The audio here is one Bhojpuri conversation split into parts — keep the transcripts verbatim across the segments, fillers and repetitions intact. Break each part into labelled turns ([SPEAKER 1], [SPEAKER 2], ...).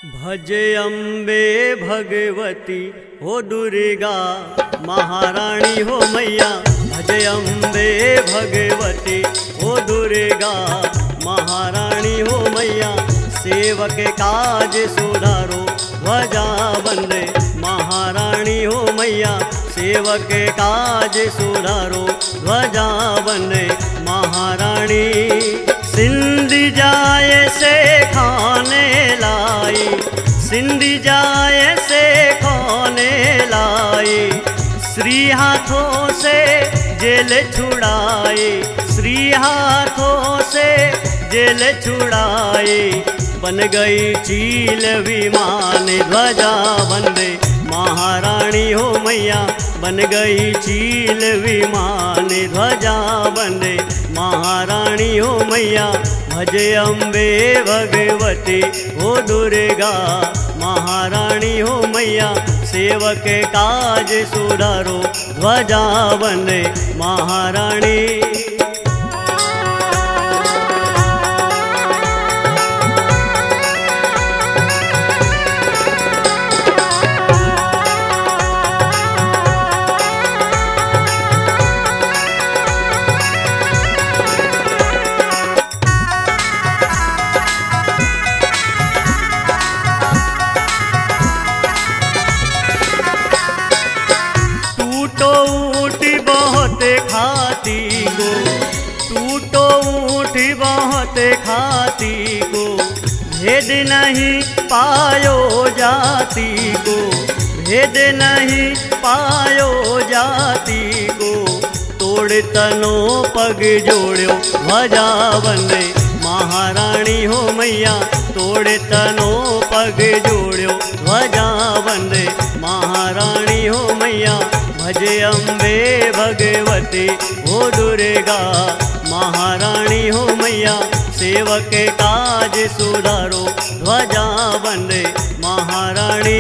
[SPEAKER 1] भजे अम्बे भगवती हो दुर्गा महारानी हो मैया। भजे अम्बे भगवती हो दुर्गा महारानी हो मैया। सेवक काज सुधारो ध्वजा बंदे महारानी हो मैया। सेवक काज सुधारो ध्वजा बंदे महारानी। सिंधी जाए से खाने लाई, सिंधी जाए से खाने लाई। श्री हाथों से जेल छुड़ाई, श्री हाथों से जेल छुड़ाई। बन गई चील विमान ध्वजा बंदे महारानी हो मैया। बन गई चील विमान ध्वजा बंदे महारानी हो मैया। भजे अम्बे भगवती हो दुर्गा महारानी हो मैया। सेवक काज सुधारो ध्वजा बंदे महारानी। खाती को टूटो ऊँट बहुत खाती को। भेद नहीं पायो जाती को, भेद नहीं पायो जाती को। तोड़ तनो पग जोड़ो ध्वजा बंदे महारानी हो मैया। तोड़ तनो पग जोड़ो ध्वजा बंदे महारानी हो मैया। भजे अम्बे भगवती हो दुर्गा महारानी हो मैया। सेवक काज सुधारो ध्वजा बंदे महारानी।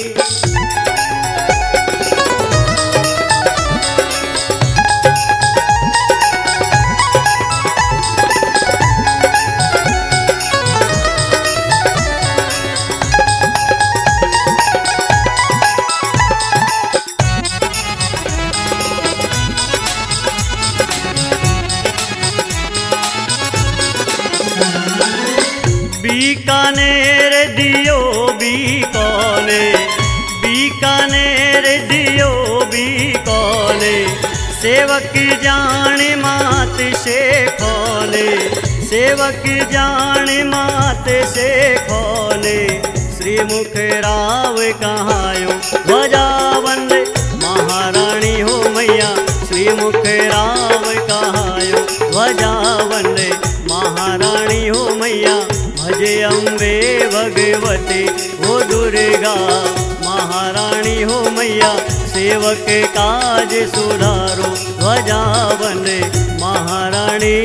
[SPEAKER 1] बीकानेर दियो बीकाने, बीकानेर दियो बीकाने। सेवक जान मात से खोले, सेवक जान मात से खोले। श्री मुख राव कहायो ध्वजा बंदे महारानी हो मैया। श्री मुख राव कहायो ध्वजा बंदे महारानी हो मैया। भजे अम्बे भगवती हो दुर्गा महारानी हो मैया। सेवक काज सुधारो ध्वजा बंदे महारानी।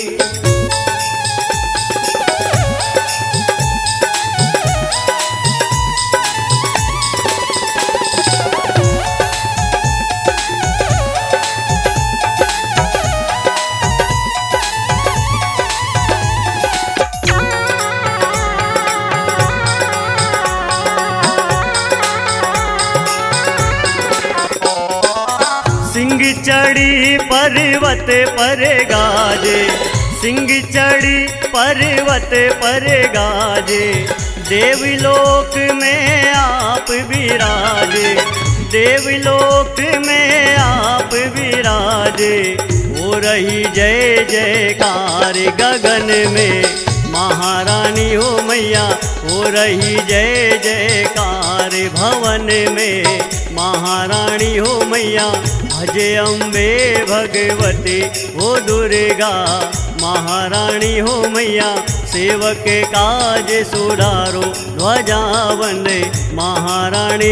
[SPEAKER 1] सिंह चढ़ी पर्वत पर गाजे, सिंह चढ़ी पर्वत पर गाजे। देवलोक में आप विराजे, देवलोक में आप विराजे। हो रही जय जयकार गगन में महारानी हो मैया। हो रही जय जयकार भवन में महारानी हो मैया। भजे अम्बे भगवती हो दुर्गा महारानी हो मैया। सेवक काज सुधारो ध्वजा बंदे महारानी।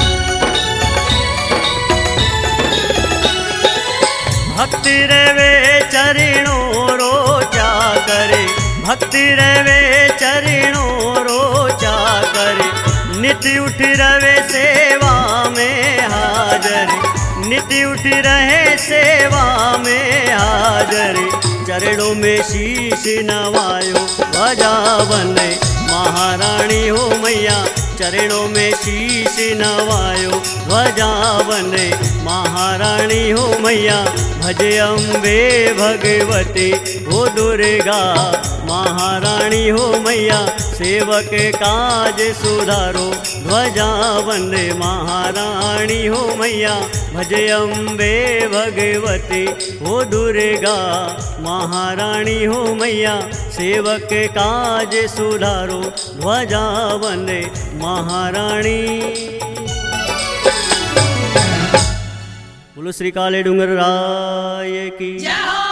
[SPEAKER 1] भक्ति रे भक्त रवे चरणों रोचा करे, नित्य उठ रवे सेवा में हाजर, नित्य उठ रहे सेवा में हाजर। चरणों में शीश नवायो भजावन महारानी हो मैया, चरणों में शीश नवायो ध्वजावन महारानी हो मैया। भजे अम्बे भगवती हो दुर्गा महारानी हो मैया, सेवक काज सुधारो ध्वजावन महारानी हो मैया। भजे अम्बे भगवती हो दुर्गा महारानी हो मैया, सेवक काज सुधारो ध्वजावन महारानी। बोलो श्री काले डूंगर राय की।